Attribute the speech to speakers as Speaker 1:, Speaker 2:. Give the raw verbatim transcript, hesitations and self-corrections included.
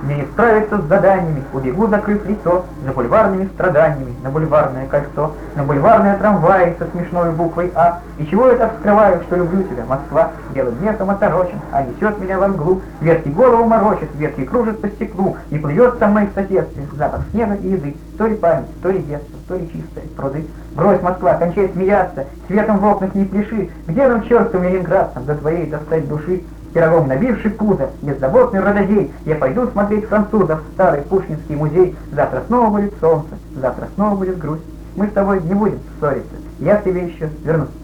Speaker 1: Мне не справиться с заданиями, убегу, закрыв лицо, за бульварными страданиями, на бульварное кольцо, на бульварные трамваи со смешной буквой А. И чего я так скрываю, что люблю тебя, Москва? Белым мехом оторочен, а несет меня во мглу. Ветки голову морочит, ветки кружит по стеклу, и плывет со мной в соседстве запах снега и еды. То ли память, то ли детство, то ли чистые пруды. Брось, Москва, кончай смеяться, светом в окнах не пляши. Где нам, чертом ленинградцам, до твоей достать души? Пирогом набивший пузо, беззаботный рододей, я пойду смотреть французов в старый Пушкинский музей. Завтра снова будет солнце, завтра снова будет грусть. Мы с тобой не будем ссориться, я к тебе еще вернусь.